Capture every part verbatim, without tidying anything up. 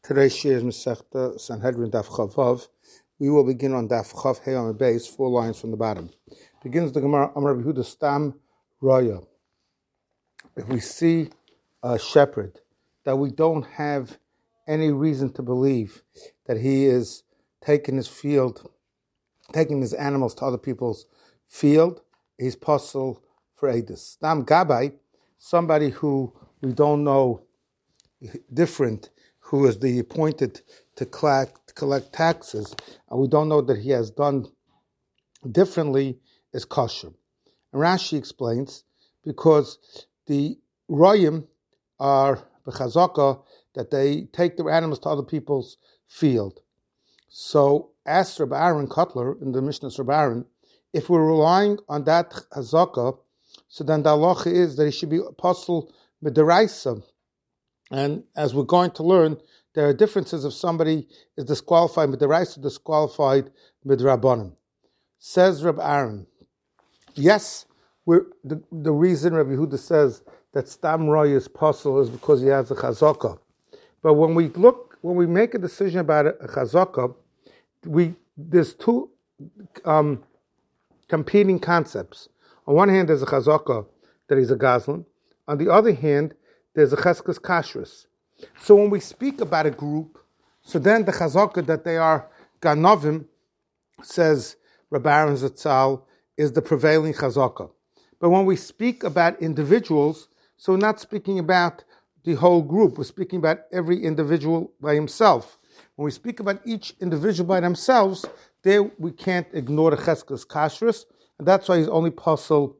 Today's shir is Masechta Sanhedrin Daf Chavav. We will begin on Daf Chav Hey on the base, four lines from the bottom. Begins the Gemara Amar Rabbi Yehuda Stam Raya. If we see a shepherd that we don't have any reason to believe that he is taking his field, taking his animals to other people's field, he's possible for Edus. Stam Gabai, somebody who we don't know different, who is the appointed to collect, to collect taxes, and we don't know that he has done differently, is kosher. And Rashi explains, because the royim are b'chazaka, that they take their animals to other people's field. So, asked Rabbi Aaron Kotler in the Mishnah Rabbi Aaron, if we're relying on that chazaka, so then the halacha is that he should be apostle midaraisa. And as we're going to learn, there are differences if somebody is disqualified midaraisa, disqualified midrabanan. Says Rabbi Aaron, yes, we're, the, the reason Rabbi Yehuda says that Stam Roy is possible is because he has a chazaka. But when we look, when we make a decision about a chazaka, we there's two um, competing concepts. On one hand, there's a chazaka that he's a gazlan. On the other hand, there's a cheskes kashrus. So when we speak about a group, so then the chazaka that they are ganovim, says Rabbi Aaron Zatzal, is the prevailing chazaka. But when we speak about individuals, so we're not speaking about the whole group, we're speaking about every individual by himself. When we speak about each individual by themselves, there we can't ignore the cheskes kashrus, and that's why he's only possible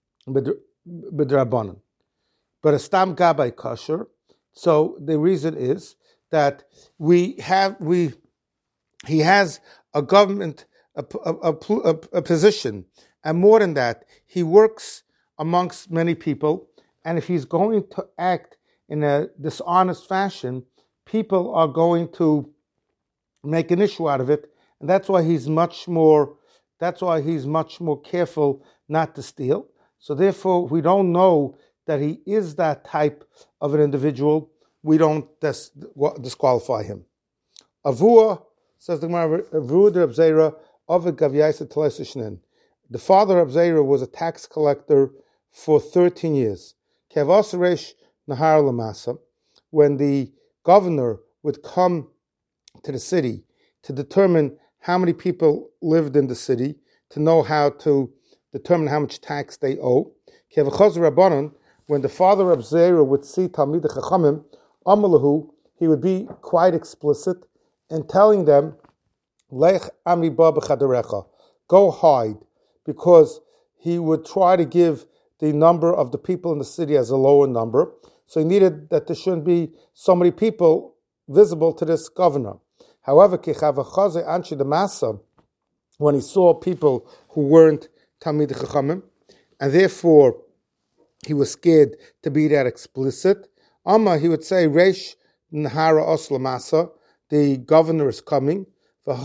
b'drabanan. But a stam gabai kosher. So the reason is that we have we he has a government a, a, a, a position, and more than that, he works amongst many people. And if he's going to act in a dishonest fashion, people are going to make an issue out of it, and that's why he's much more. That's why he's much more careful not to steal. So therefore, we don't know that he is that type of an individual, we don't dis- disqualify him. Avua, says the Gemara, Avua de Abzera, Ovid Gavyaisa Telesishnin. The father of Zera was a tax collector for thirteen years. Kevasaresh Nahar Lamasa, when the governor would come to the city to determine how many people lived in the city, to know how to determine how much tax they owe. Kevachaz Rabbanon, when the father of Zera would see Talmid Chachamim, Amalahu, he would be quite explicit in telling them, Lech Ami Ba B'Chadarecha, go hide, because he would try to give the number of the people in the city as a lower number. So he needed that there shouldn't be so many people visible to this governor. However, Kechavachaze Anshi Damasa, when he saw people who weren't Talmid Chachamim, and therefore he was scared to be that explicit. Amma, he would say, Reish Nahara Oslamasa, the governor is coming. And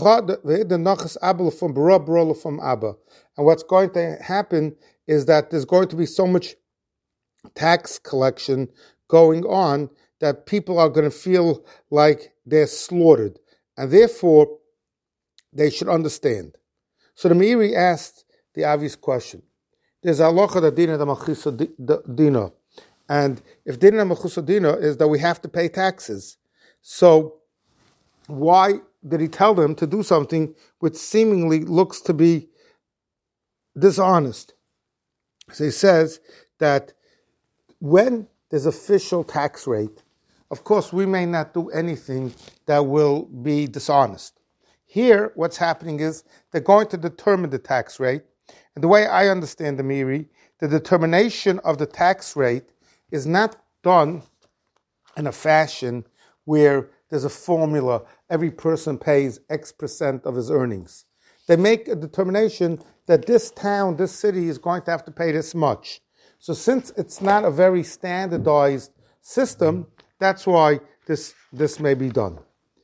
what's going to happen is that there's going to be so much tax collection going on that people are going to feel like they're slaughtered. And therefore, they should understand. So the Meiri asked the obvious question. There's halacha that dina the malchusa dina, and if dina the malchusa dina is that we have to pay taxes, so why did he tell them to do something which seemingly looks to be dishonest? So he says that when there's official tax rate, of course we may not do anything that will be dishonest. Here, what's happening is they're going to determine the tax rate. And the way I understand the Meiri, the determination of the tax rate is not done in a fashion where there's a formula, every person pays X percent of his earnings. They make a determination that this town, this city is going to have to pay this much. So since it's not a very standardized system, that's why this, this may be done.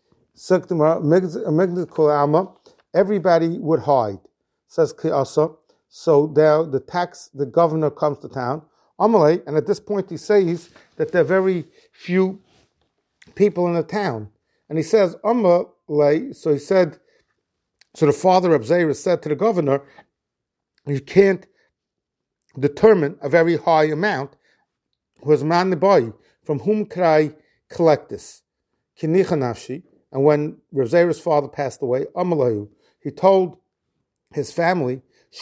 Everybody would hide, says Kiasa. So there, the tax, the governor comes to town, Amalei, and at this point he says that there are very few people in the town. And he says, Amma lay, so he said, so the father of Zera said to the governor, you can't determine a very high amount, was man the boy, from whom could I collect this? Kinicha nafshi. And when Rav Zera's father passed away, Amalahu, he told his family,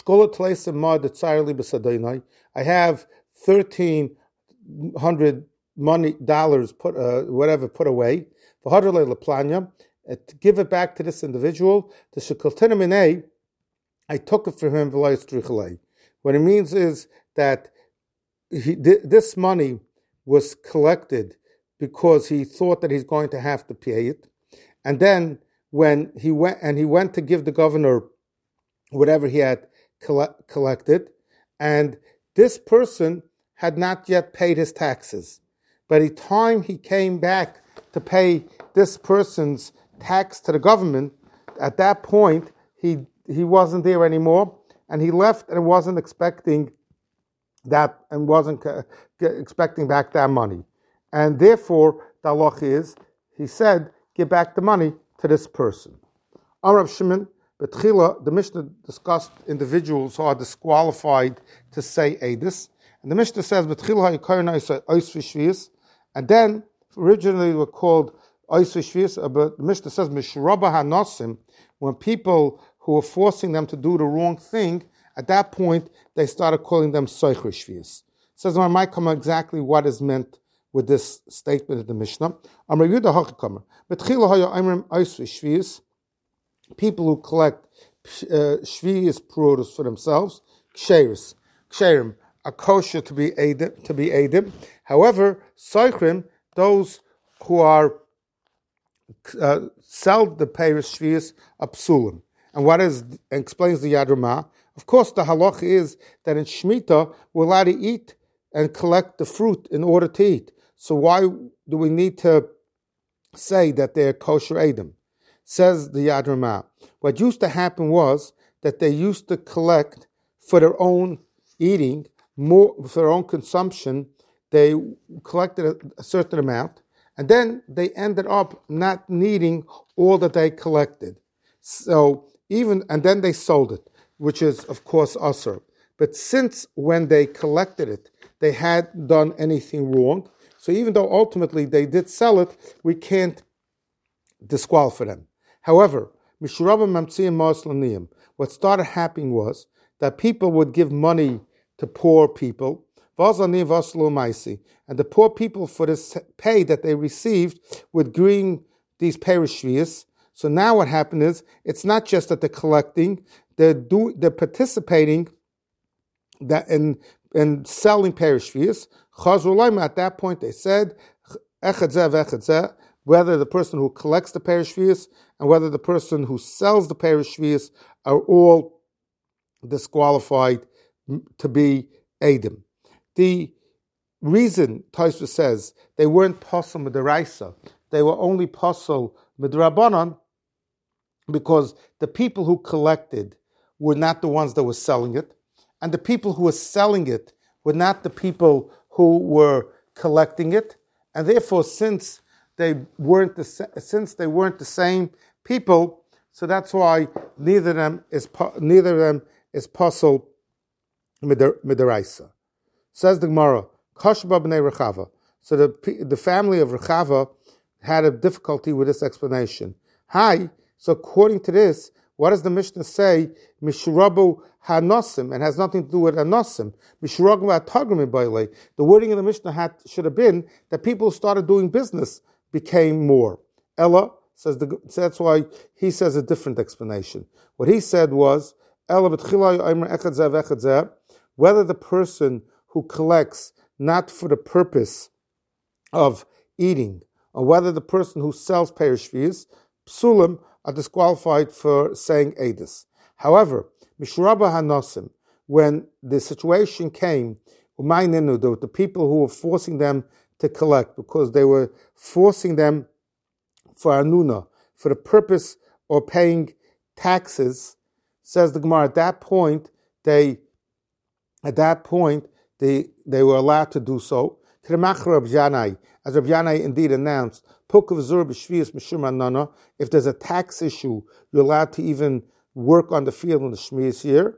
I have thirteen hundred money dollars put uh, whatever put away to give it back to this individual. The I took it from him. What it means is that he, this money was collected because he thought that he's going to have to pay it. And then when he went and he went to give the governor whatever he had coll- collected, and this person had not yet paid his taxes. By the time he came back to pay this person's tax to the government, at that point he he wasn't there anymore, and he left and wasn't expecting that and wasn't uh, expecting back that money. And therefore, the halach is, he said, give back the money to this person. Amar Shimon, Betchila, the Mishnah discussed individuals who are disqualified to say Eidus. And the Mishnah says, Betchila ha'yikoyna ois v'shvius. And then, originally they were called ois v'shvius, but the Mishnah says, Mishraba ha'nosim, when people who were forcing them to do the wrong thing, at that point, they started calling them soich v'shvius. It says, I might come exactly what is meant with this statement of the Mishnah. Amar Yehuda Hachikamer, Betchila ha'yimrim ois v'shvius, people who collect uh, shvius produce for themselves, ksheris, ksherim, are kosher to be edim, to be edim. However, soichrim, those who are uh, sell the peiros shvius, are psulim. And what is explains the Yad Ramah? Of course, the halach is that in Shemitah we're allowed to eat and collect the fruit in order to eat. So why do we need to say that they're kosher edim? Says the Yad Ramah, what used to happen was that they used to collect for their own eating, more for their own consumption. They collected a, a certain amount, and then they ended up not needing all that they collected. So even and then they sold it, which is of course usur. But since when they collected it, they hadn't done anything wrong. So even though ultimately they did sell it, we can't disqualify them. However, what started happening was that people would give money to poor people, and the poor people, for this pay that they received, would bring these peiros shvius. So now what happened is, it's not just that they're collecting, they're do, they're participating that in in selling peiros shvius. At that point they said, whether the person who collects the peiros shvius and whether the person who sells the peiros shvius are all disqualified to be edim. The reason Tosfos says they weren't posel midaraisa, they were only posel midrabanan, because the people who collected were not the ones that were selling it, and the people who were selling it were not the people who were collecting it, and therefore, since they weren't the since they weren't the same people, so that's why neither of them is neither of them is posel midaraisa. Says the Gemara, Kashba b'nei Rechava. So the the family of Rechava had a difficulty with this explanation. Hi. So according to this, what does the Mishnah say? Mishrabu hanosim, and has nothing to do with anosim. Mishrabu hatagrim baile. The wording of the Mishnah had should have been that people who started doing business became more. Ella says the, so that's why he says a different explanation. What he said was Ella b'tchila whether the person who collects not for the purpose of eating, or whether the person who sells peiros shvius, psulim, are disqualified for saying Eidus. However, Mishraba Hanosim, when the situation came, the, the people who were forcing them to collect, because they were forcing them for Anuna, for the purpose of paying taxes, says the Gemara, at that point, they, at that point, they, they were allowed to do so. To the Machar Rab Yanai, as Rab Yanai indeed announced, If there's a tax issue, you're allowed to even work on the field in the Shmiyas year.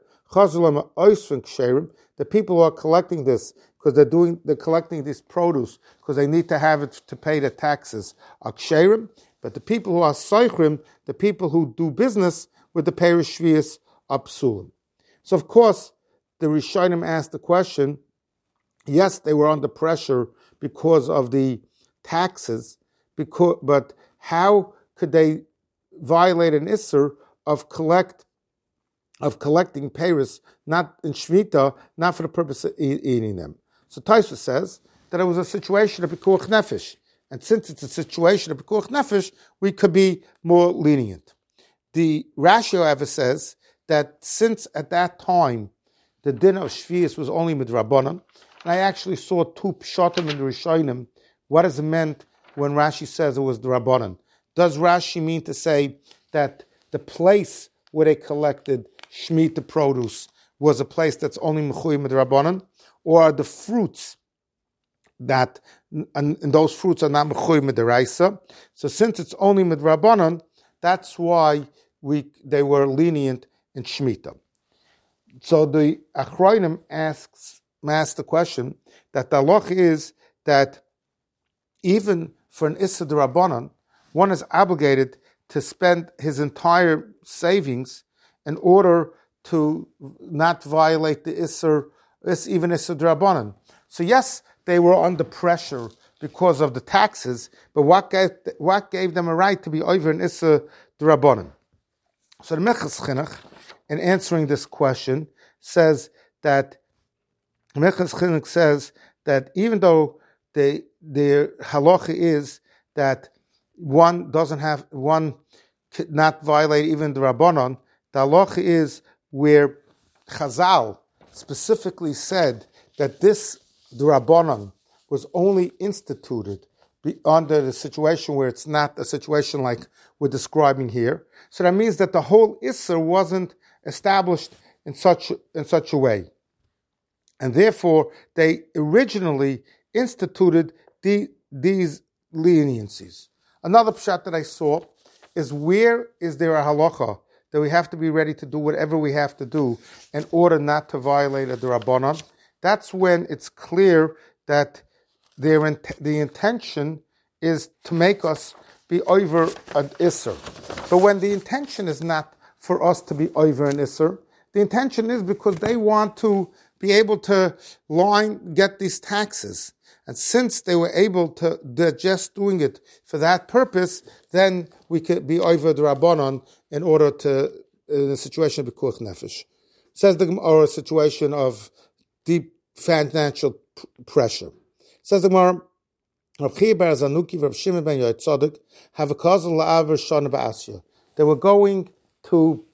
The people who are collecting this, because they're doing, they're collecting this produce, because they need to have it to pay the taxes, are ksherim. But the people who are soichrim, the people who do business with the Perish Shviyas, are psulim. So of course, the Rishonim asked the question, yes, they were under pressure because of the taxes, because, but how could they violate an Isser of collect of collecting peiros, not in Shemitah, not for the purpose of e- eating them? So Tosfos says that it was a situation of Pikuach Nefesh, and since it's a situation of Pikuach Nefesh, we could be more lenient. The Rashi, however, says that since at that time the din of Shvius was only midrabanan, and I actually saw two pshatim in the Rishonim. What is it meant when Rashi says it was the Rabbanan? Does Rashi mean to say that the place where they collected Shemitah produce was a place that's only Mechuy Midrabanan? Or are the fruits that, and, and those fruits are not Mechuy Midaraisa? So since it's only Midrabanan, that's why we they were lenient in Shemitah. So the Achronim asks, asks the question that the halach is that even for an Issa D'Rabbanan, one is obligated to spend his entire savings in order to not violate the Isser, even Issa D'Rabbanan. So yes, they were under pressure because of the taxes, but what gave, what gave them a right to be over an Issa D'Rabbanan? So the Mechas Chinuch, in answering this question, says that Mechas Chinuch says that even though the the halacha is that one doesn't have one could not violate even the Rabbanon, the halacha is where Chazal specifically said that this the Rabbanon was only instituted under the situation where it's not a situation like we're describing here. So that means that the whole Isser wasn't established in such in such a way, and therefore they originally instituted the, these leniencies. Another pshat that I saw is, where is there a halacha that we have to be ready to do whatever we have to do in order not to violate a D'Rabbanan? That's when it's clear that their int- the intention is to make us be over an Isser. But when the intention is not for us to be over an Isser, the intention is because they want to be able to line, get these taxes. And since they were able to, they're just doing it for that purpose, then we could be over the Rabbanon in order to, in a situation of Pikuach Nefesh. Says the or a situation of deep financial p- pressure. Says the Gemara, Rav Chia bar Zanuki, Rav Shimon ben Yoetzadik have a cause of la'aver shana ba'asya. They were going to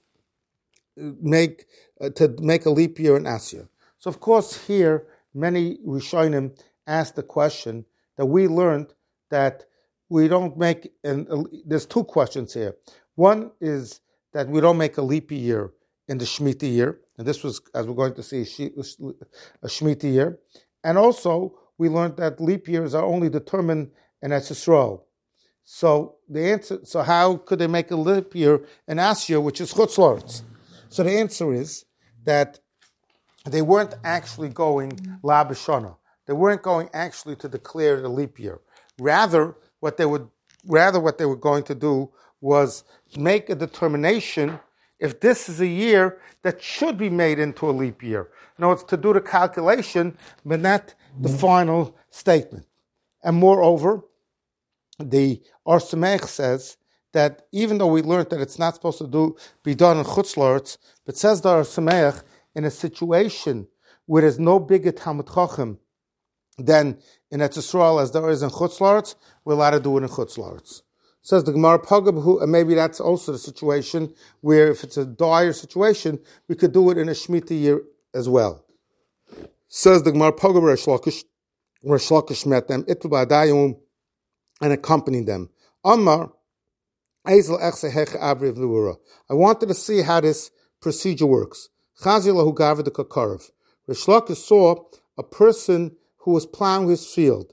make uh, to make a leap year in Asya. So of course here many Rishonim asked the question that we learned that we don't make, and uh, there's two questions here. One is that we don't make a leap year in the Shemitah year, and this was, as we're going to see, a Shemitah year. And also, we learned that leap years are only determined in Eretz Yisrael. So the answer, so how could they make a leap year in Asya, which is Chutz La'aretz? So the answer is that they weren't actually going La B'Shana. They weren't going actually to declare the leap year. Rather, what they would, rather what they were going to do was make a determination if this is a year that should be made into a leap year. In other words, to do the calculation, but not the final statement. And moreover, the Or Sameach says that even though we learned that it's not supposed to do be done in Chutz La'aretz, but says the Or Sameach, in a situation where there's no bigger Talmud Chacham than in Eretz Yisrael as there is in Chutz La'aretz, we're allowed to do it in Chutz La'aretz. Says the Gemara, Pagab, and maybe that's also the situation where if it's a dire situation, we could do it in a Shemitah year as well. Says the Gemara, Pagab Reish Lakish, Reish Lakish met them, Itlu Ba'adayim, and accompanied them. Amar, Ezel Echse Hech Avriv Luura. I wanted to see how this procedure works. Chazi Lahu Gaved the Kakarav. Reish Lakish saw a person who was plowing his field.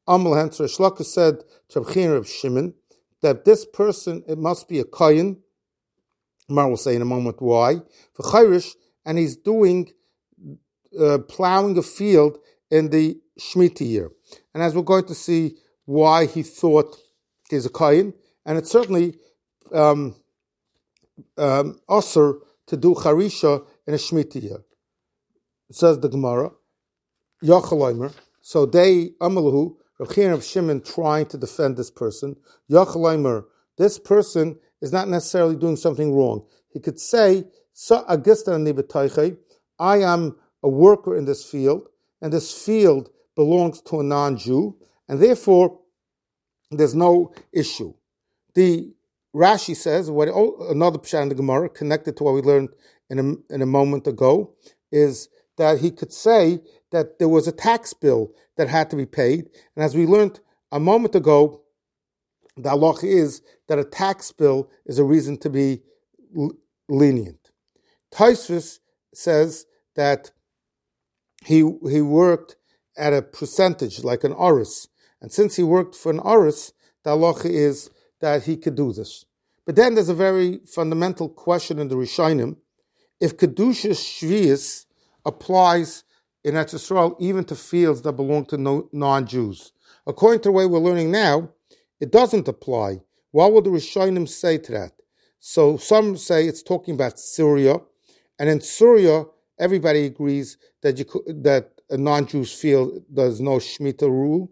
Amal Hensra Shlaka said to Reb Chiya of Shimon that this person, it must be a kohen. Mar will say in a moment why. For Chayrish, and he's doing, uh, plowing a field in the Shemitah year. And as we're going to see why he thought he's a kohen, and it's certainly um, um, usher to do charisha in a Shemitah year. It says the Gemara, Yachaloimer. So they, Amalahu, Reb Chiya of Shimon, trying to defend this person. Yachaloimer, this person is not necessarily doing something wrong. He could say, "So I am a worker in this field, and this field belongs to a non-Jew, and therefore there's no issue." The Rashi says, what oh, another pshat in the Gemara, connected to what we learned in a, in a moment ago, is that he could say that there was a tax bill that had to be paid, and as we learned a moment ago, the halacha is that a tax bill is a reason to be l- lenient. Tosfos says that he he worked at a percentage, like an oris, and since he worked for an oris, the halacha is that he could do this. But then there's a very fundamental question in the Rishonim: if Kedushas Shvius applies in Eretz Yisrael even to fields that belong to no, non-Jews. According to the way we're learning now, it doesn't apply. What will the Rishonim say to that? So some say it's talking about Syria, and in Syria, everybody agrees that you could, that a non-Jewish field does no Shemitah rule.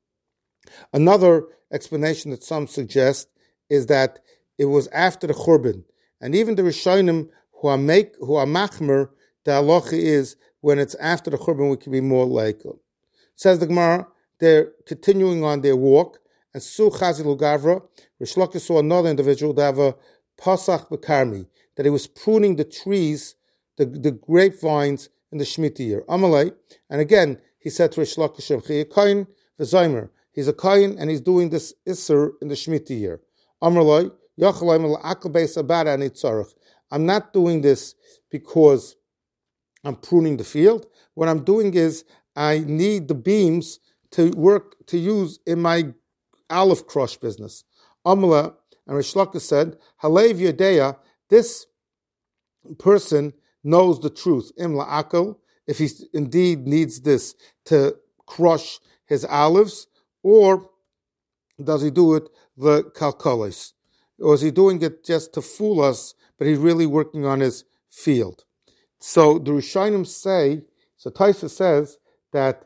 Another explanation that some suggest is that it was after the Churban, and even the Rishonim who are make who are machmer, the halacha is when it's after the Churban we can be more like. Says the Gemara, they're continuing on their walk, and Su Chazil Gavra, Rish Lakish saw another individual that have a Pasach Bekarmi, that he was pruning the trees, the, the grapevines in the Shemitah year. Amalei, and again he said to Rish Lakish, he a kohen v'zaymer. He's a kohen and he's doing this Isser in the Shemitah year. Amalei, Yachalaim l'akal beis abara ani tzarech. I'm not doing this because I'm pruning the field. What I'm doing is I need the beams to work, to use in my olive crush business. Amala and Rish Lakish said, Halev Yedeya, this person knows the truth. Im la'akal, if he indeed needs this to crush his olives, or does he do it the kalkalis? Or is he doing it just to fool us, but he's really working on his field? So the Rishonim say, so Tosfos says that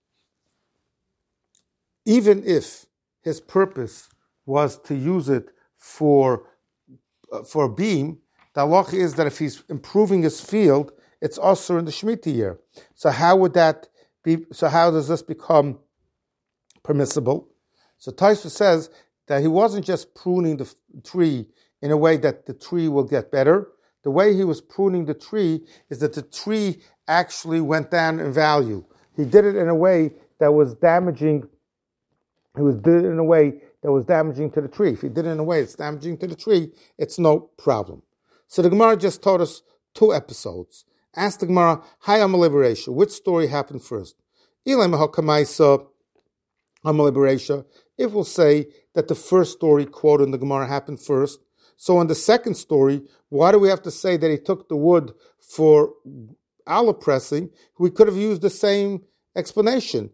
even if his purpose was to use it for uh, for a beam, the halacha is that if he's improving his field, it's also in the Shemitah year. So how would that be? So how does this become permissible? So Tosfos says that he wasn't just pruning the tree in a way that the tree will get better. The way he was pruning the tree is that the tree actually went down in value. He did it in a way that was damaging. He was did it in a way that was damaging to the tree. If he did it in a way that's damaging to the tree, it's no problem. So the Gemara just taught us two episodes. Ask the Gemara, Hi, I'm a liberation. Which story happened first? If we'll say that the first story quoted in the Gemara happened first, so in the second story, why do we have to say that he took the wood for olive pressing? We could have used the same explanation.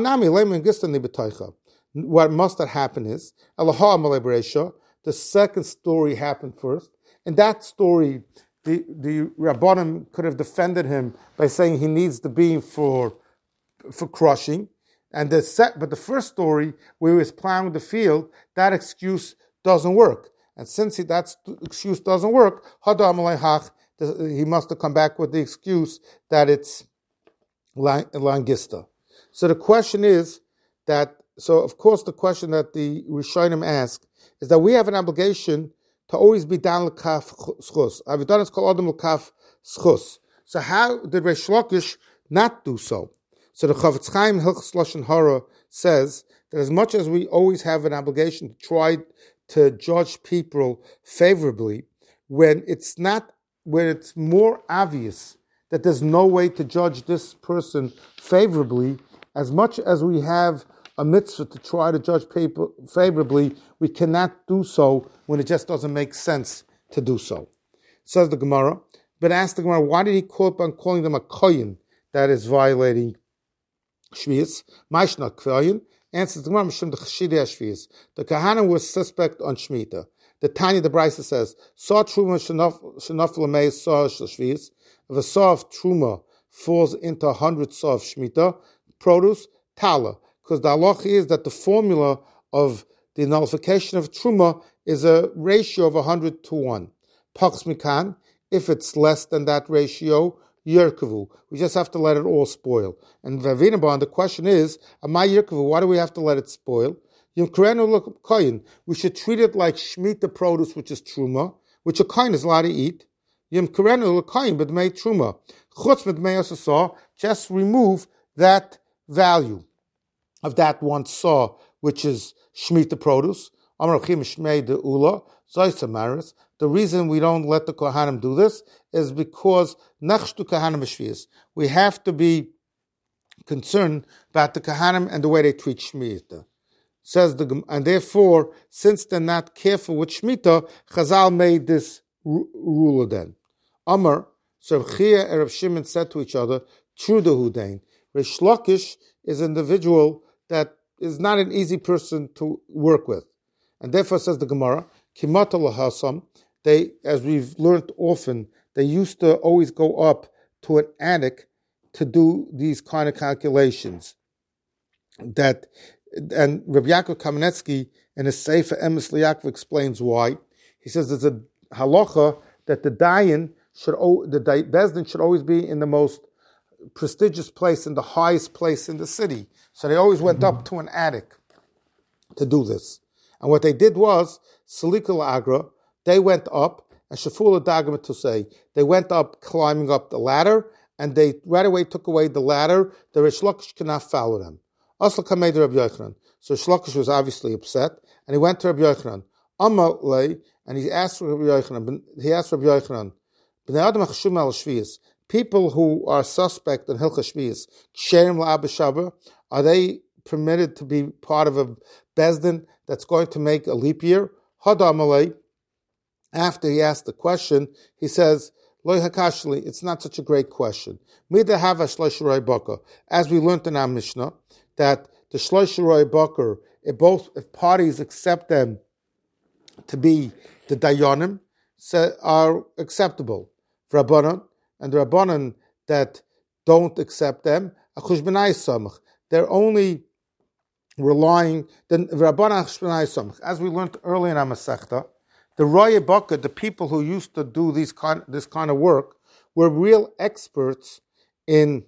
What must have happened is, the second story happened first. In that story, the, the Rabbanim could have defended him by saying he needs the beam for, for crushing. And the set, but the first story, where he was plowing the field, that excuse doesn't work. And since he, that excuse doesn't work, he must have come back with the excuse that it's langista. So the question is that, so of course the question that the Rishonim ask is that we have an obligation to always be down l'kaf schus. I've done it's called adam l'kaf schus. So how did Rish Lakish not do so? So the Chavetz Chaim Hilchos Lashon Hara says that as much as we always have an obligation to try to judge people favorably, when it's not, when it's more obvious that there's no way to judge this person favorably, as much as we have a mitzvah to try to judge people favorably, we cannot do so when it just doesn't make sense to do so. Says the Gemara, but ask the Gemara, why did he call upon calling them a kohen that is violating Shvius? Maishna kohen. Answers the Gemara, Mishum the Chashidei Shvius. The Kahanim was suspect on Shemitah. The Tanya, the Brisa says, saw truma shenaf l'mei saw Shvius. If a saw of truma falls into a hundred saw of Shemitah produce, tala, because the halacha is that the formula of the nullification of truma is a ratio of a hundred to one. Pachs mikan, if it's less than that ratio, yerkavu. We just have to let it all spoil. And Vavinaban, the question is, amai yerkavu, why do we have to let it spoil? Yom karenu koyin. We should treat it like shmita produce, which is truma, which a koyin is allowed to eat. Yom karenu koyin, but made truma. Chutz mit mei just remove that value of that one saw, which is shmita produce. Amar chim shmei de ula zoisamaris. The reason we don't let the Kohanim do this is because nachshtu Kohanim b'shvius. We have to be concerned about the Kohanim and the way they treat Shemitah. Says the and therefore, since they're not careful with Shemitah, Chazal made this rule then. Amar, so Chia and Rav Shimon said to each other, True the Hudain. Rish Lakish is an individual that is not an easy person to work with. And therefore, says the Gemara, Kimata lahasam, they, as we've learned often, they used to always go up to an attic to do these kind of calculations. That, and Rabbi Yaakov Kamenetsky in his Sefer Emes L'Yaakov explains why. He says there's a halacha that the dayan should, the bezdin should always be in the most prestigious place, in the highest place in the city. So they always went up to an attic to do this. And what they did was, Salikul Agra, they went up, and Shafula Dagama to say, they went up climbing up the ladder, and they right away took away the ladder. The Rish Lakish could not follow them. Asla Kamei de Rabbi Yochanan. So Rish Lakish was obviously upset, and he went to Rabbi Yochanan. Amma lay, and he asked Rabbi Yochanan, he asked Rabbi Yochanan, B'nei Adam HaChashum al Shvius, people who are suspect in Hilchah Shvius, Ksherim la'Abba Shabbos, are they permitted to be part of a bezdin that's going to make a leap year? Hadamalei. After he asked the question, he says, Loi hakashli, it's not such a great question. Mida hava shlosh roi baker. As we learned in our Mishnah, that the shlosh roi baker, if both if parties accept them to be the dayanim, are acceptable. Rabbanan, and the Rabbanan that don't accept them, achush b'nai samach. They're only relying, the Rabbanan achush b'nai samach. As we learned earlier in our Masechta, the Roya Baka, the people who used to do these kind, this kind of work, were real experts in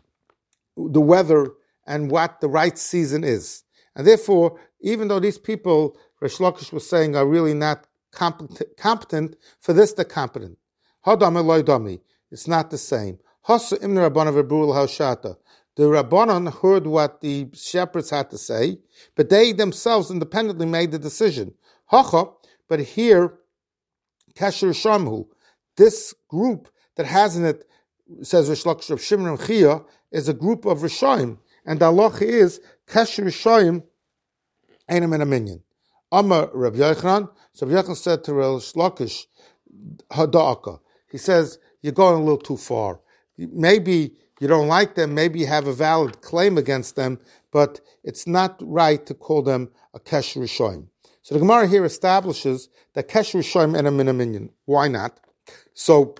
the weather and what the right season is. And therefore, even though these people, Rish Lakish was saying, are really not competent, competent for this they're competent. Hadam eloi dami. It's not the same. Hasa imna Rabbanan v'brul ha'shata. The Rabbanan heard what the shepherds had to say, but they themselves independently made the decision. Hacha. But here, Kasher Shamhu, this group that has in it, says Rish Lakish of Shimon and Chia, is a group of Rishayim. And the halacha is, Kasher Rishayim ain't a minion. Amar Rav Yochanan, so Rav Yochanan said to Rish Lakish, Hada'aka. He says, you're going a little too far. Maybe you don't like them, maybe you have a valid claim against them, but it's not right to call them a Kasher Rishayim. So the Gemara here establishes that Kesher Rishayim and a Minaminion. Why not? So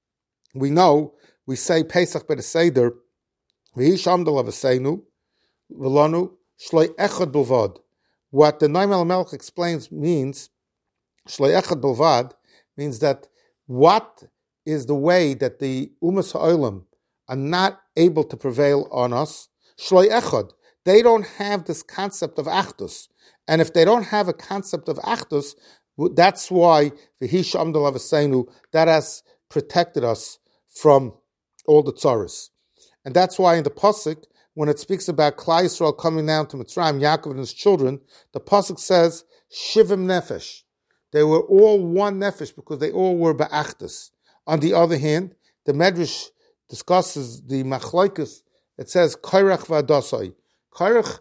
we know, we say Pesach B'Seder Seder, V'hish Amdal Avaseinu, V'lanu, Shloi Echad B'Lvad. What the Noam HaMelech explains means, Shloi Echad B'Lvad, means that what is the way that the Umas HaOlam are not able to prevail on us? Shloi Echad. They don't have this concept of Achdus. And if they don't have a concept of Achdus, that's why V'hish Amdal Avaseinu, that has protected us from all the tzaras. And that's why in the Pasuk, when it speaks about Klal Yisrael coming down to Mitzrayim, Yaakov and his children, the Pasuk says, Shivim Nefesh. They were all one Nefesh because they all were Ba'achdus. On the other hand, the Medrash discusses the Machlokes. It says, Kairach V'Adasai. Kairach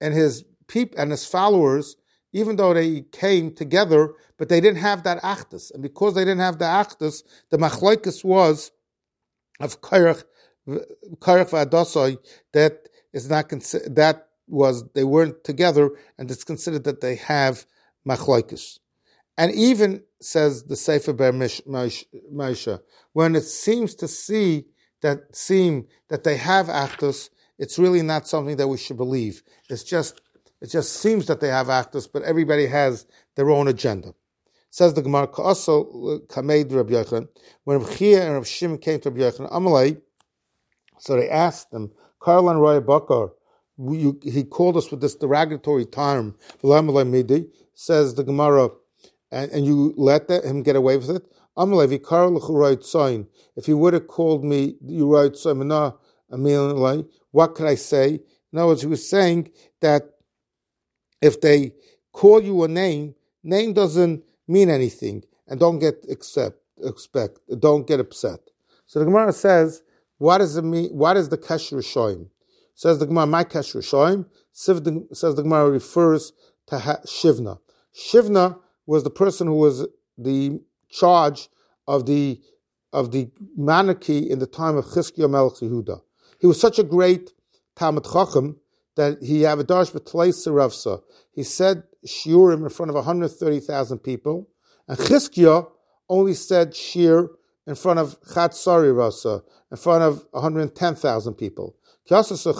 and his peep and his followers, even though they came together, but they didn't have that achdus. And because they didn't have the achdus, the machlokes was of Korach v'Adosai, that is not considered, that was, they weren't together, and it's considered that they have machlokes. And even, says the Sefer Ber Moshe, when it seems to see that seem that they have achdus, it's really not something that we should believe. It's just, it just seems that they have achdus, but everybody has their own agenda. Says the Gemara, also Kamed Rabbi Yochanan, when Rabbi Chia and Rabbi Shimon came to Rabbi Yochanan, Amalei, so they asked them, Karl and Roy Bakar, you, he called us with this derogatory term, says the Gemara, and, and you let the, him get away with it. Amalei, Karl Sign. If he would have called me, you write Simona, what could I say? In other words, he was saying that if they call you a name, name doesn't mean anything, and don't get accept, expect, don't get upset. So the Gemara says, what does it mean? What is the Kesher Shoim? Says the Gemara, my Kesher Shoim. Says the Gemara refers to Shivna. Shivna was the person who was the charge of the of the monarchy in the time of Chizkiah Melech Yehuda. He was such a great Talmid Chacham that he had a darshan b'tlei Ravsa. He said shiurim in front of one hundred thirty thousand people, and Chizkiah only said shir in front of Chatzari Rasa, in front of one hundred ten thousand people. When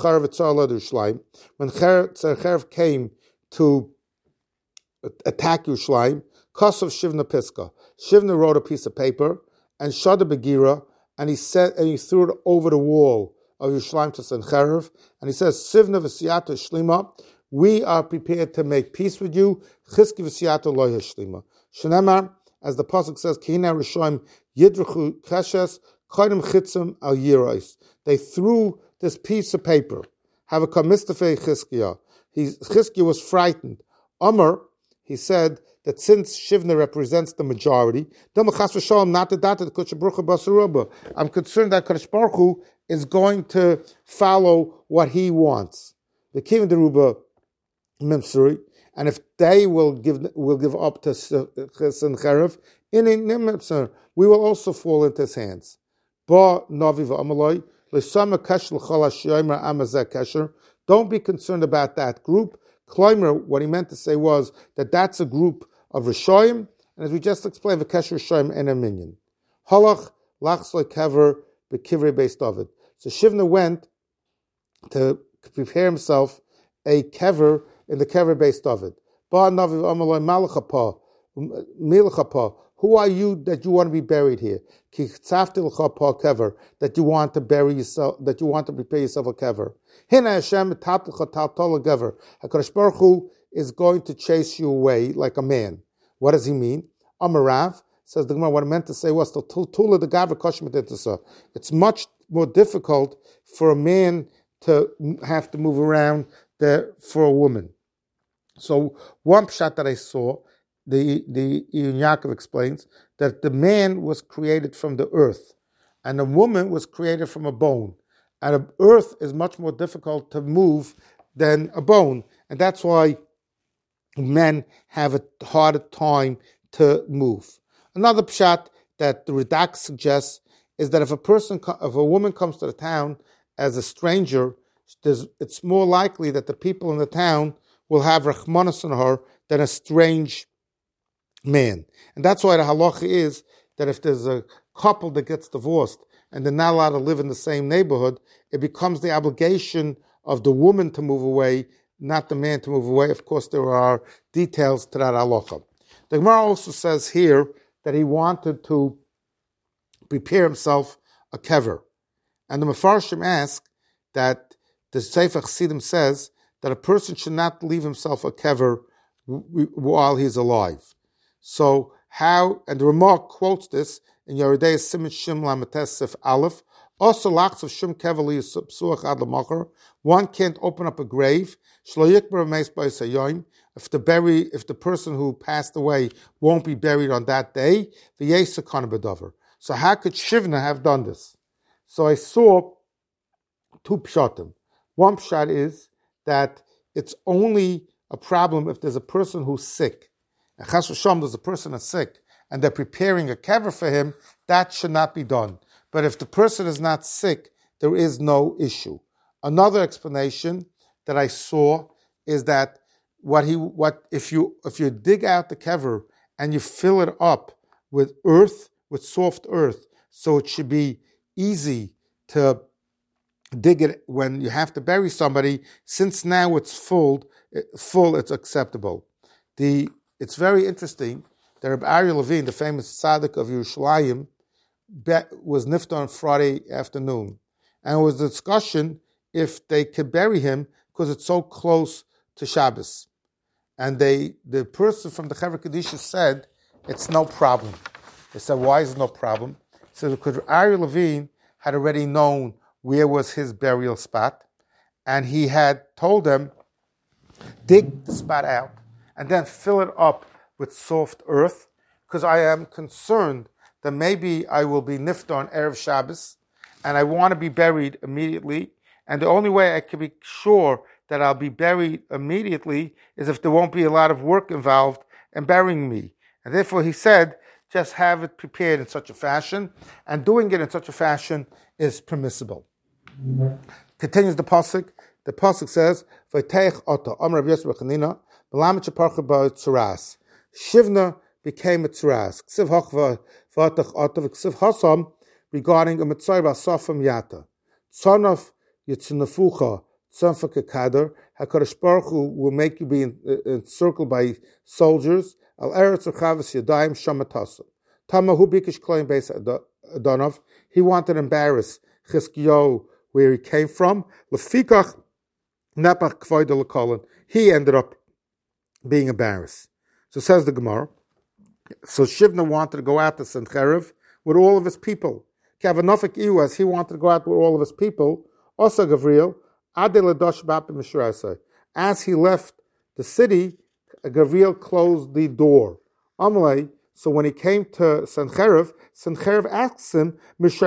Tzarchev came to attack Yerushalayim, Kosov Shivna Piska. Shivna wrote a piece of paper and Shada Begira, and he said, and he threw it over the wall of Yerushalayim to Sancherev, and he says, Sivna v'siyata shlima, we are prepared to make peace with you. Chizki v'siyata lo shlima. Shenemar, as the pasuk says, Kihina Rishoim Yidruchu Keshes Kodim Chitzim Al Yirais. They threw this piece of paper. Have a kamistafe Chizkiah. Chizkiah was frightened. Amr, he said that since Shivna represents the majority, I'm concerned that Kadosh Baruch Hu is going to follow what he wants. The Kivin Deruba Mimsuri, and if they will give will give up to Sancherev, in Nimimsur, we will also fall into his hands. Don't be concerned about that group. Kleimer, what he meant to say was that that's a group of Rishoyim, and as we just explained, the Kesher Rishoyim and a minion. Halach lachsloi kever b'kivrei beis David. So Shivna went to prepare himself a kever in the kever beis David. Ba naviv amaloi malachapa, milachapa. Who are you that you want to be buried here? Ki tzafti l'chapa kever, that you want to bury yourself, that you want to prepare yourself a kever. Hina Hashem tatlucha taltol kever. HaKadosh Baruch Hu is going to chase you away like a man. What does he mean? Amarav says the Gemara. What I meant to say was the tula the gaver koshmet. It's much more difficult for a man to have to move around there for a woman. So one pshat that I saw, the the Iyun Yaakov explains that the man was created from the earth, and the woman was created from a bone. And the earth is much more difficult to move than a bone, and that's why men have a harder time to move. Another pshat that the Radak suggests is that if a person, if a woman comes to the town as a stranger, it's more likely that the people in the town will have rachmanas on her than a strange man. And that's why the halacha is that if there's a couple that gets divorced and they're not allowed to live in the same neighborhood, it becomes the obligation of the woman to move away, not the man to move away. Of course, there are details to that halacha. The Gemara also says here that he wanted to prepare himself a kever. And the Mefarshim ask that the Sefer Chassidim says that a person should not leave himself a kever while he's alive. So how, and the Ramah quotes this in Yeridei Siman Shim Lametes Sif Aleph, also lachs of Shum Kevali Psuach Ad Lamacher, one can't open up a grave, Shlo Yikbar Meis Bei Sayoim, if the bury, if the person who passed away won't be buried on that day, the Yesakana Bedover. So how could Shivna have done this? So I saw two pshatim. One pshat is that it's only a problem if there's a person who's sick. And chas v'sham, there's a person that's sick, and they're preparing a kever for him, that should not be done. But if the person is not sick, there is no issue. Another explanation that I saw is that what he what if you if you dig out the kever and you fill it up with earth, with soft earth, so it should be easy to dig it when you have to bury somebody. Since now it's full, full, it's acceptable. The it's very interesting that Rabbi Aryeh Levine, the famous tzaddik of Yerushalayim, was niftar on Friday afternoon, and it was a discussion if they could bury him because it's so close to Shabbos. And they, the person from the Chevra Kadisha said, it's no problem. They said, why is it no problem? He said, because Aryeh Levine had already known where was his burial spot, and he had told them, dig the spot out, and then fill it up with soft earth, because I am concerned that maybe I will be niftar on Erev Shabbos, and I want to be buried immediately, and the only way I can be sure that I'll be buried immediately is if there won't be a lot of work involved in burying me. And therefore he said, just have it prepared in such a fashion, and doing it in such a fashion is permissible. Mm-hmm. Continues the pasuk. The pasuk says, "Vayteich ota Amar Rabbi Yosef Chanina b'lamet sheparcha ba'tzuras." Shivna became a tzuras. Ksiv hachva v'atach ota v'ksiv hasam regarding a mitzvah b'asafam yata. Tzanav yitznefucha tzanfa kekader. Hakadosh Baruch Hu will make you be encircled by soldiers. Al eretz u'chavas yadayim shamatasa. Tama hu bikish kloim beis Adonov. He wanted to embarrass Chizkiyahu where he came from. Lefikach nepach kvoida lekolin. He ended up being embarrassed. So says the Gemara. So Shivna wanted to go out to Sencherev with all of his people. Kavanofik Iu, as he wanted to go out with all of his people. Osa Gavriel, Ade ledosh bapim mishraisai. As he left the city, Gavriel closed the door. Amalei. So when he came to Sencherev, Sencherev asks him,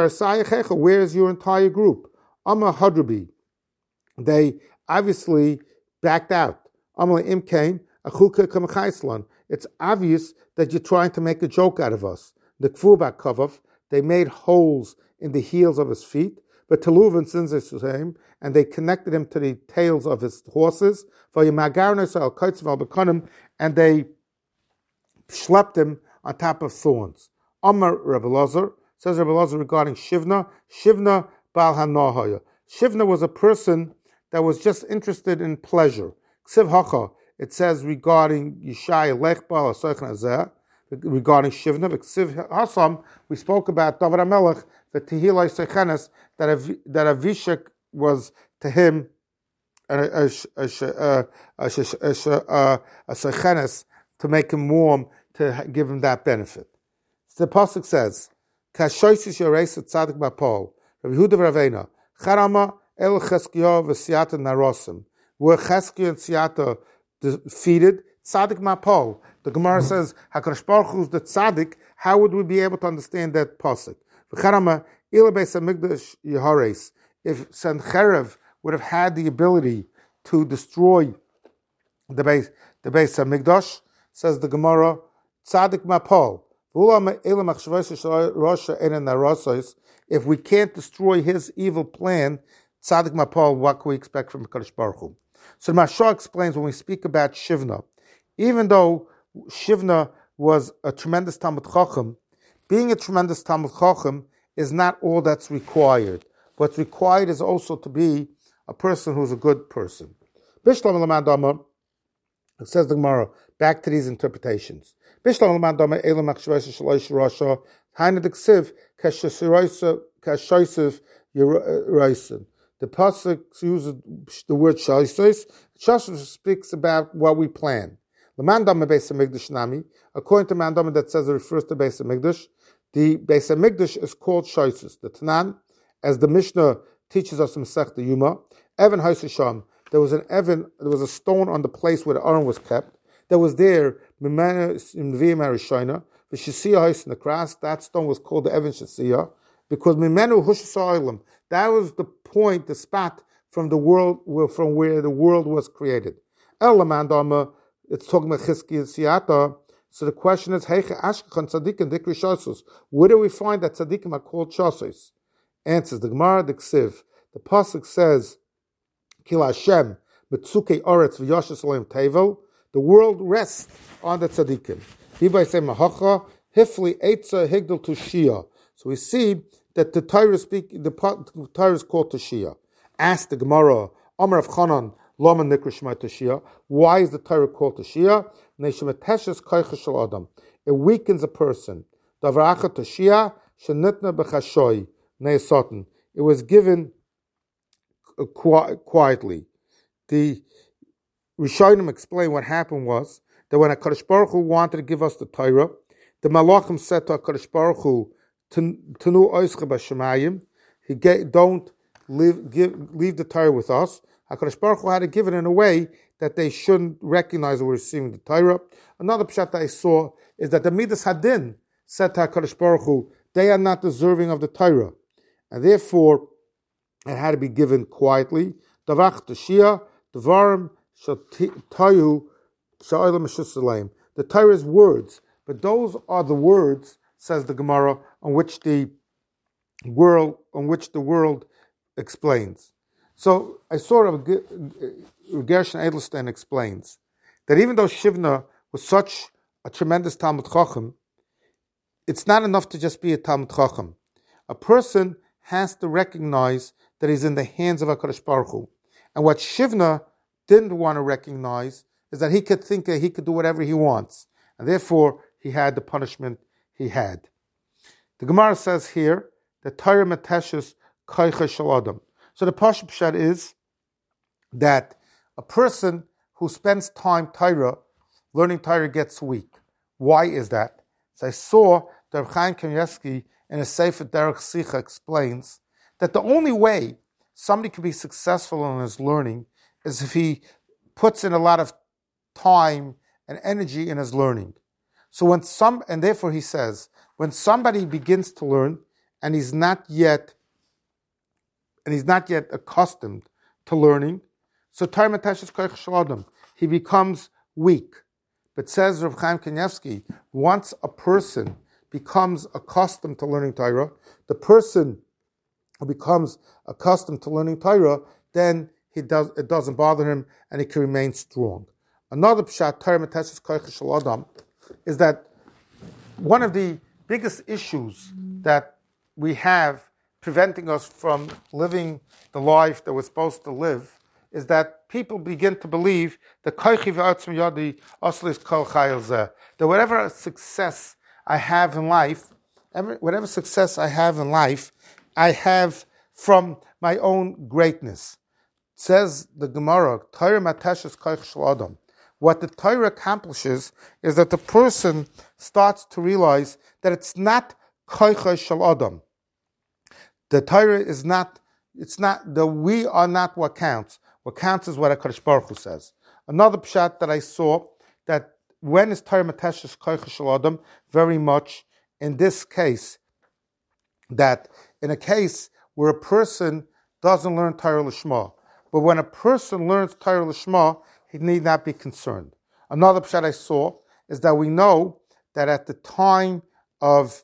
where is your entire group? Amma Hadrabi. They obviously backed out. Amalei Imkain, Achuka Kamchaislan. It's obvious that you're trying to make a joke out of us. The Kfubak Kavav, they made holes in the heels of his feet, but Teluv and Sinzeh, and they connected him to the tails of his horses, and they schlepped him on top of thorns. Amar Rebbe Lazar, says Rebbe Lazar regarding Shivna, Shivna Bal HaNahaya. Shivna was a person that was just interested in pleasure. Ksiv Hacha, it says regarding Yishai Lech Bal HaSoichen Hazeh, regarding Shivna, Ksiv Hasam, we spoke about David HaMelech, the Tehillah Seichenes, that Av- that Avishak was to him a, a, a, a, a, a Seichenes to make him warm, to give him that benefit. So the pasuk says, "Kashoisis yoreis tzadik ba'pol." Rabbi Yehuda Ravena, Charama el Cheskiyah v'Siyata narosim. Were Cheskiyah and Siyata defeated? Tzadik ma'pol. The Gemara says, "Hakadosh Baruch Hu is the tzadik." How would we be able to understand that pasuk? V'Charama ila beis hamikdash yahares. If Sencherev would have had the ability to destroy the base, the base hamikdash, says the Gemara. Tzadik mapol. If we can't destroy his evil plan, Tzadik mapol, what can we expect from Kadosh Baruch Hu? So the Mashal explains when we speak about Shivna, even though Shivna was a tremendous Talmud Chacham, being a tremendous Talmud Chacham is not all that's required. What's required is also to be a person who's a good person. Bishlam Lamandama, it says the Gemara, back to these interpretations. The pasuk uses the word shaisos. Shaisos speaks about what we plan. According to Mandama that says it refers to Beis Hamikdash, the Beis Hamikdash is called shaisos. The Tanan, as the Mishnah teaches us in Masechta Yuma, Evan Haisisham, there was an Evan, there was a stone on the place where the Aron was kept. That was there, in the cross. That stone was called the Evan Shasiyah, because that was the point, the spot from the world, from where the world was created. Elamandama, it's talking about Chizkiya Siyata. So the question is, Heiche Ashkechan Tzadikim Dikri Shosos. Where do we find that Tzadikim are called Shosos? Answers the Gemara, the Ksiv. The Pasuk says, Kil Hashem, Metzuke Oretz V'Yoshes Olim Tevel. The world rests on the Tzadikim. Hibay say Mahacha, Hifli Eitza Higdal Tushia. So we see that the Torah speak, the Torah is called Tushia. Ask the Gemara, Amar of Chanan, Lama Nikra Shema Tushia. Why is the Torah called Tushia? Neshemeteshes Koicha Shel Adam. It weakens a person. Davaracha Tushia Shenitna B'Chashoy Ne'esoten. It was given quietly. The Rishonim explain what happened was that when HaKadosh Baruch Hu wanted to give us the Torah, the Malachim said to HaKadosh Baruch Hu, Tenu oischa b'shamayim, he gave, don't leave, give, leave the Torah with us. HaKadosh Baruch Hu had to give it in a way that they shouldn't recognize that we're receiving the Torah. Another pshat that I saw is that the Midas Hadin said to HaKadosh Baruch Hu, they are not deserving of the Torah. And therefore, it had to be given quietly. Davach Tashia, Devarim, Shatayu, Sha'olam Shusalaim. The Torah's words, but those are the words, says the Gemara, on which the world, on which the world explains. So I saw Rav Gershon Edelstein explains that even though Shivna was such a tremendous Talmud Chacham, it's not enough to just be a Talmud Chacham. A person has to recognize that he's in the hands of HaKadosh Baruch Hu. And what Shivna didn't want to recognize is that he could think that he could do whatever he wants. And therefore, he had the punishment he had. The Gemara says here that Torah Meteshes Koicha Shel Adam. So the Pashup Pshat is that a person who spends time Torah, learning Torah, gets weak. Why is that? So I saw that Reb Chaim Kanievsky in a Sefer Derech Sicha explains that the only way somebody can be successful in his learning is if he puts in a lot of time and energy in his learning. So when some, and therefore he says, when somebody begins to learn and he's not yet, and he's not yet accustomed to learning, so Torah Meteshes Koicha Shel Adam, he becomes weak. But says Reb Chaim Kanievsky, once a person becomes accustomed to learning Torah, the person who becomes accustomed to learning Torah, then he does it doesn't bother him and he can remain strong. Another pshat, Torah Meteshes Koicha Shel Adam, is that one of the biggest issues that we have preventing us from living the life that we're supposed to live is that people begin to believe that Koichi v'atzim yadi aslis kol chayil zeh, that whatever success I have in life, whatever success I have in life, I have from my own greatness. Says the Gemara, Torah Meteshes Koicha Shel Adam. What the Torah accomplishes is that the person starts to realize that it's not Koicha Shel Adam. The Torah is not, it's not, the we are not what counts. What counts is what HaKadosh Baruch Hu says. Another pshat that I saw, that when is Torah Meteshes Koicha Shel Adam? Very much in this case, that in a case where a person doesn't learn Torah Lishma, but when a person learns Torah Lishma, he need not be concerned. Another pshat I saw is that we know that at the time of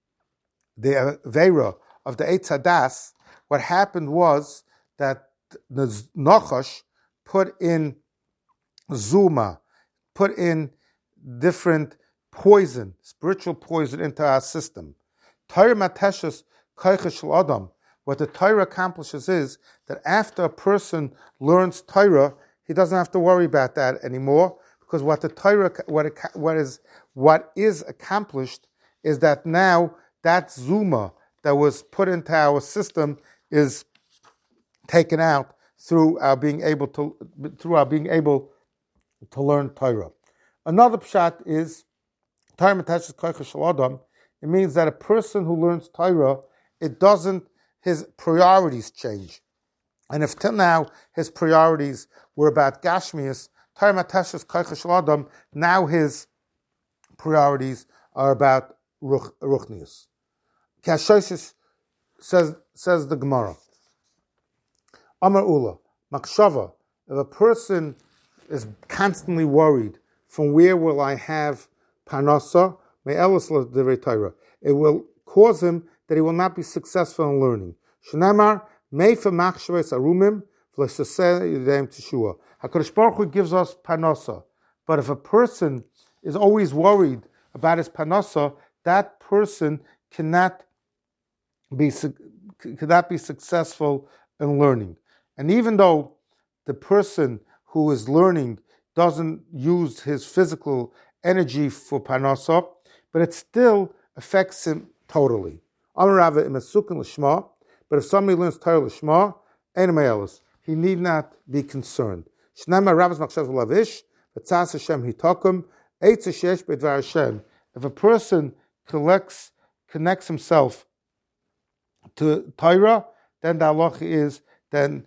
the Aveira, of the Eitz Hadas, what happened was that the Nachash put in Zuma, put in different poison, spiritual poison into our system. Torah Meteshes Koicha Shel Adam, what the Torah accomplishes is that after a person learns Torah, he doesn't have to worry about that anymore, because what the Torah, what, it, what is what is accomplished is that now that Zuma that was put into our system is taken out through our being able to through our being able to learn Torah. Another pshat is Torah Meteshes Koicha Shel Adam. It means that a person who learns Torah, it doesn't, his priorities change. And if till now his priorities were about Gashmias, Torah Meteshes Koicha Shel Adam, now his priorities are about Ruch, Ruchnius. Kashoshis says says the Gemara. Amar Ula, Makshava, if a person is constantly worried, from where will I have parnasa? It will cause him that he will not be successful in learning. Shnamar meifa machshavos arumim v'lesaseh teshua. HaKadosh Baruch Hu gives us parnasa, but if a person is always worried about his parnasa, that person cannot be cannot be successful in learning. And even though the person who is learning doesn't use his physical energy for parnasa, but it still affects him totally. But if somebody learns Torah l'shma, he need not be concerned. If a person collects, connects himself to Torah, then the halacha is, then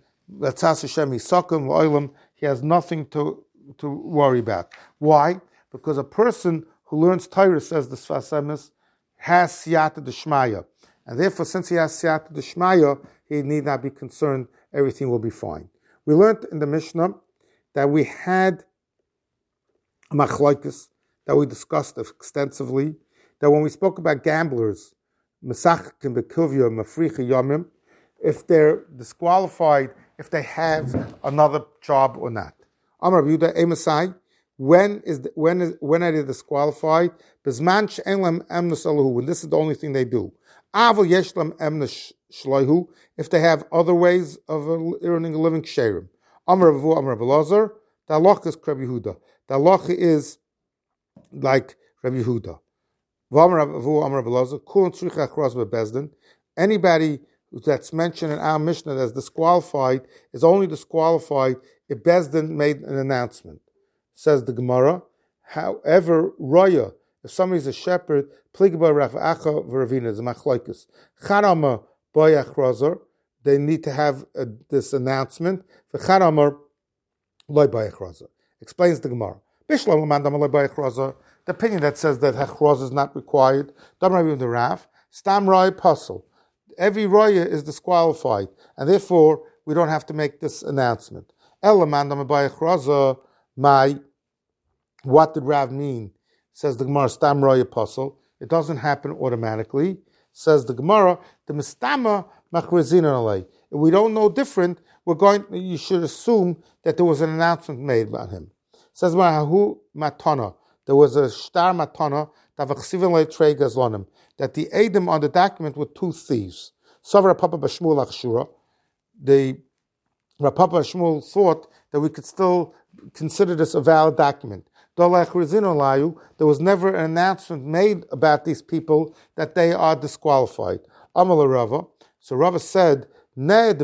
he has nothing to, to worry about. Why? Because a person who learns Torah, says the Sfas Emes, has siyata d'shmaya. And therefore, since he has siyata d'shmaya, he need not be concerned, everything will be fine. We learned in the Mishnah that we had a machlokes that we discussed extensively, that when we spoke about gamblers, mesachkim bekuvya mafricha yomim, if they're disqualified, if they have another job or not. Amar Yehuda Emasai, when is the, when is when are they disqualified? Bezman she'en lam emnus alahu, when this is the only thing they do. Avol yesh lam emnus shleihu, if they have other ways of earning a living, ksherim. Amar Ravu, Amar Belazar, the halacha is Rabbi Yehuda. The halacha is like Rabbi Yehuda. V'amar Ravu, Amar Belazar, kulon tzricha achros bebezdin. Anybody that's mentioned in our Mishnah that's disqualified is only disqualified if Bezdin made an announcement. Says the Gemara. However, Roya, if somebody's a shepherd, pligba rafacha v'ravina, is a machlokes. Charama boyach razor, they need to have a, this announcement. V'charama loy boyach razor. Explains the Gemara. Bishlam amandam loy boyach razor. The opinion that says that hachraz is not required. Damravi the Rav. Stam roy puzzle. Every roya is disqualified, and therefore we don't have to make this announcement. My, what did Rav mean? Says the Gemara, Stam roya apostle. It doesn't happen automatically. Says the Gemara, the mistama machrazin alay. If we don't know different, we're going. You should assume that there was an announcement made about him. Says Mahahu matana. There was a shtar matana that the Edom on the document were two thieves. Savra Papa Bashmul Achshura. The Rapapa Shmuel thought that we could still consider this a valid document. There was never an announcement made about these people that they are disqualified. Amal Rava. So Rava said, when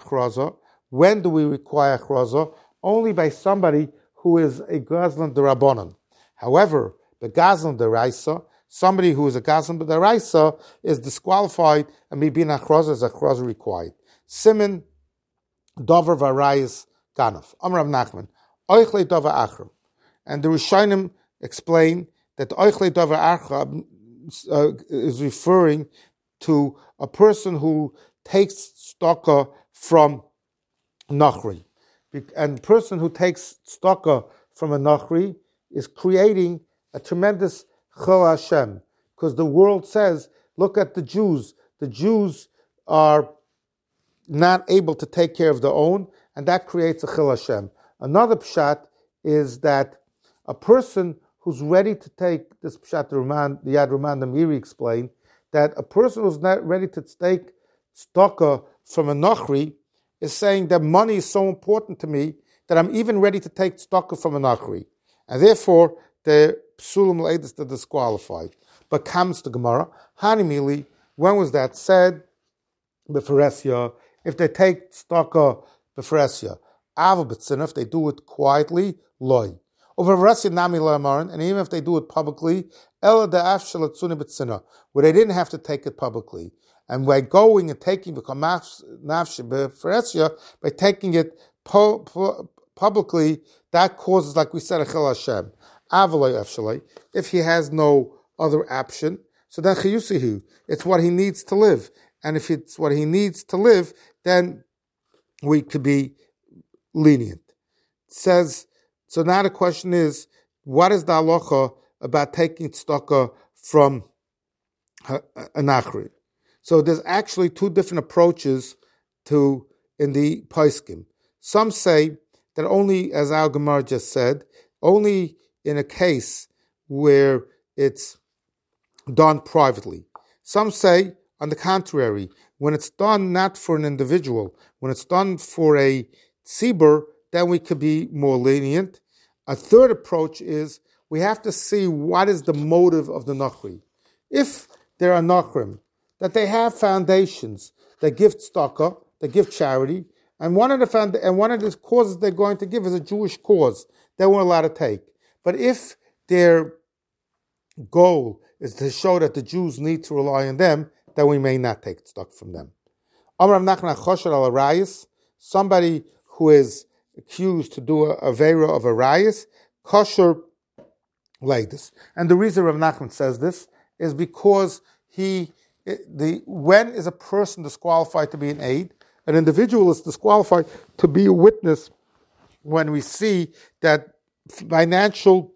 do we require achraza? Only by somebody who is a Gazlan Derabanan. However, the Gazlan Deraisa, somebody who is a Gazlan Deraisa, is disqualified and may be an achraza as achraza required. Simon Dover Varayas Ganaf. Amrav Nachman. Oichle Dover Achram. And the Rishonim explain that the Oichle Dover Achram uh, is referring to a person who takes stokah from Nachri. And the person who takes stokah from a Nachri is creating a tremendous Chol Hashem. Because the world says, look at the Jews. The Jews are not able to take care of their own, and that creates a Chil Hashem. Another pshat is that a person who's ready to take this pshat, the Yad Raman the Miri explained, that a person who's not ready to take stokah from a Nachri is saying that money is so important to me that I'm even ready to take stokah from a Nachri. And therefore, the psulim leidus are disqualified. But comes the Gemara, Hanimili, when was that said? B'feresya, if they take stokah b'feresya. Ava b'tzina, if they do it quietly, loy. Over B'feresya nami la'amaran, and even if they do it publicly, ela da'af shalatzuni b'tzina, where they didn't have to take it publicly. And by going and taking the nafshi b'feresya, by taking it po, po, publicly, that causes, like we said, a chil Hashem. Avaloi afshaloi, if he has no other option, so then chiyusihu, it's what he needs to live. And if it's what he needs to live, then we could be lenient. It says So now the question is, what is the halacha about taking tzedakah from a nachri? So there's actually two different approaches to in the Paiskim. Some say that only, as our Gemara just said, only in a case where it's done privately. Some say, on the contrary, when it's done not for an individual, when it's done for a tzibur, then we could be more lenient. A third approach is we have to see what is the motive of the nachri. If there are nachrim, that they have foundations that give tzedakah, that give charity, and one of the found, and one of the causes they're going to give is a Jewish cause, they weren't allowed to take. But if their goal is to show that the Jews need to rely on them, then we may not take tzedakah from them. Amar Rav Nachman Chosher al Arayis, somebody who is accused to do a avera of Arayis, kosher like this. And the reason Rav Nachman says this is because he, the when is a person disqualified to be an aid? An individual is disqualified to be a witness when we see that financial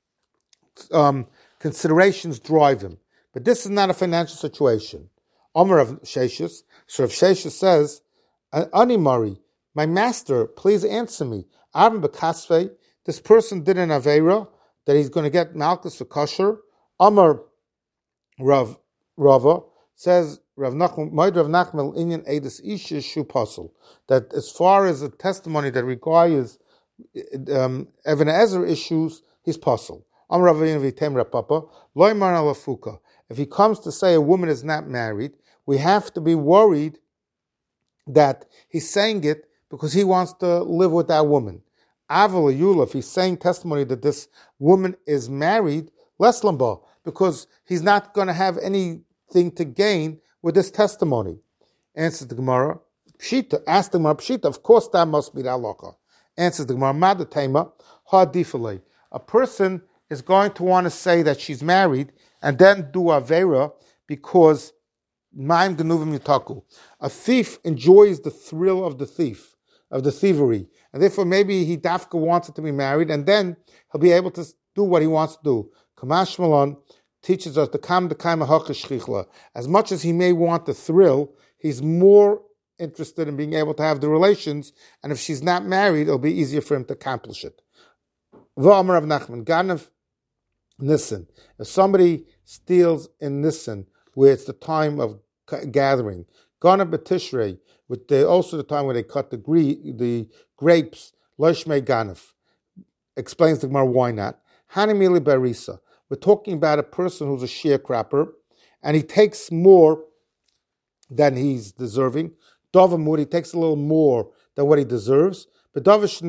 um, considerations drive him. But this is not a financial situation. Omer of Sheshus, so Rav Sheshus says, Animari, my master, please answer me. Arben Bekasve, this person did an Aveira that he's going to get Malchus for kosher. Omer Rav Rava says, Rav Nachman, Rav Nachman Inyan Edis Isha Shu Puzzle, that as far as a testimony that requires um, Even Ezer issues, he's puzzle. Amar Rav Vitem Rapapa, Loimar Alafuka. If he comes to say a woman is not married, we have to be worried that he's saying it because he wants to live with that woman. Aval Yula, if he's saying testimony that this woman is married, less lamba, because he's not going to have anything to gain with this testimony. Answers the Gemara, Pshita, ask the Gemara, Pshita, of course that must be the halacha. Answers the Gemara, Madatema, Hadifale. A person is going to want to say that she's married and then do Avera because Maim Genuvim Yitaku. A thief enjoys the thrill of the thief, of the thievery. And therefore maybe he dafka wants it to be married and then he'll be able to do what he wants to do. Kamash Malon teaches us the kam the kaima hachashchichla. As much as he may want the thrill, he's more interested in being able to have the relations, and if she's not married, it'll be easier for him to accomplish it. V'amar Rav Nachman, Ganav Nissen. If somebody steals in Nissen, where it's the time of gathering, Ganav B'Tishrei, with the, also the time where they cut the, gre- the grapes, Loishmei Ganav. Explains the Gemara why not. Hanimili Barisa. We're talking about a person who's a sharecropper, and he takes more than he's deserving. Dovamur, he takes a little more than what he deserves. But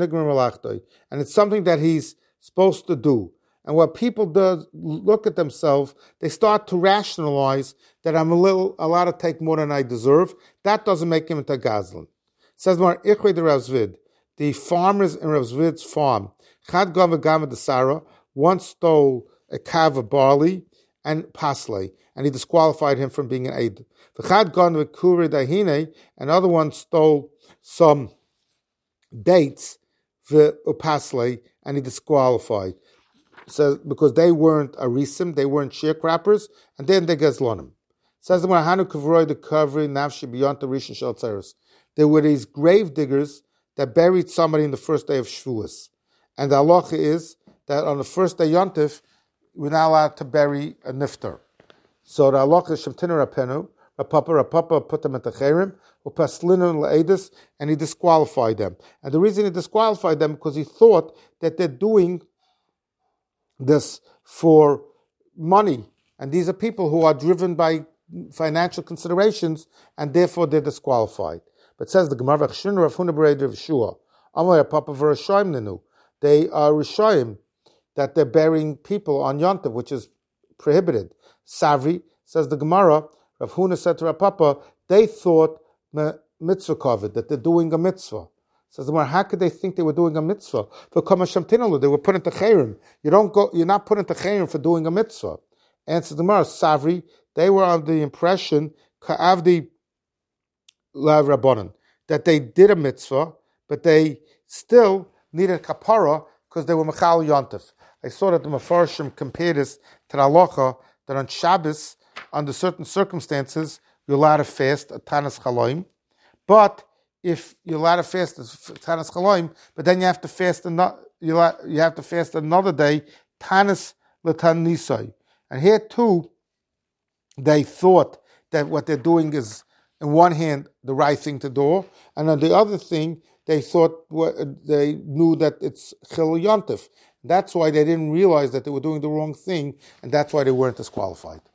and it's something that he's supposed to do. And what people do, look at themselves, they start to rationalize that I'm a little allowed to take more than I deserve. That doesn't make him into Gazlan. Says more, Ichre de Rav Zvid, the farmers in Rav Zvid's farm, Chad Gava Gama de Sarah, once stole a kav of barley and pasle, and he disqualified him from being an aid. V'chad gone with kure dahine, another one stole some dates pasle, and he disqualified. Says because they weren't arisim, they weren't sharecroppers, and then they gazlonim. Says the Hanu kavroy the kavri nafshi beyond the rishon shel tzeres. There were these grave diggers that buried somebody in the first day of Shavuos, and the halacha is that on the first day Yontif, we're not allowed to bury a niftar. So the halacha is shemtinu rapenu, rapapa rapapa put them at the cherim, upaslinu le'edus, and he disqualified them. And the reason he disqualified them because he thought that they're doing this for money, and these are people who are driven by financial considerations, and therefore they're disqualified. But says the Gemara, they are Rishayim, that they're burying people on Yontav, which is prohibited. Savri, says the Gemara, Rav Huna said to Rav Papa, they thought mitzvah covered, that they're doing a mitzvah. Says the Gemara, how could they think they were doing a mitzvah? They were put into chayrim. You don't go, you're not put into chayrim for doing a mitzvah. Answer the Gemara, Savri, they were of the impression, ka'avdi la rabbanan, that they did a mitzvah, but they still needed kapara, because they were Mechal Yontif. I saw that the Mefarshim compared this to the halacha that on Shabbos, under certain circumstances, you're allowed to fast a Tanas Chaloim. But if you're allowed to fast a Tanas Chaloim, but then you have to fast another, you have to fast another day, Tanas L'Tan Nisai. And here too, they thought that what they're doing is, on one hand, the right thing to do, and on the other thing, they thought they knew that it's Chil Yontif. That's why they didn't realize that they were doing the wrong thing, and that's why they weren't disqualified.